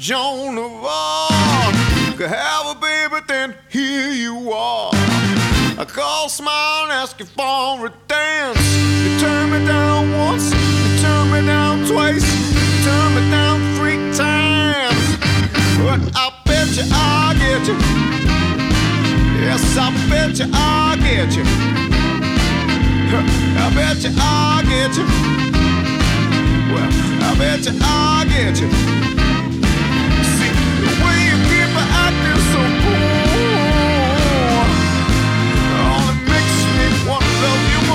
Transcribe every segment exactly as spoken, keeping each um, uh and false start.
Joan of Arc. Could have a baby, then here you are. I call, smile, and ask you for a dance. You turn me down once, you turn me down twice, you turn me down three times. But I bet you I'll get you. Yes, I bet you I'll get you. I bet you I'll get you. Well, I bet you I'll get you. See, the way you keep acting so cool only makes me want to love you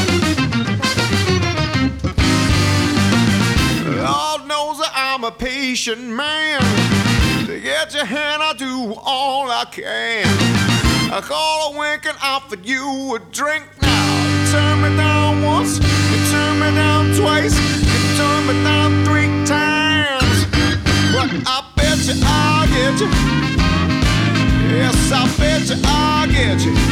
more. Lord knows that I'm a patient man. To get your hand, I do all I can. I call a wink and offer you a drink now. You turn me down once, you turn me down twice, you turn me down three times. But I bet you I'll get you. Yes, I bet you I'll get you.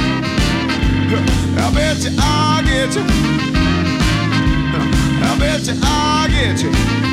I bet you I'll get you. I bet you I'll get you.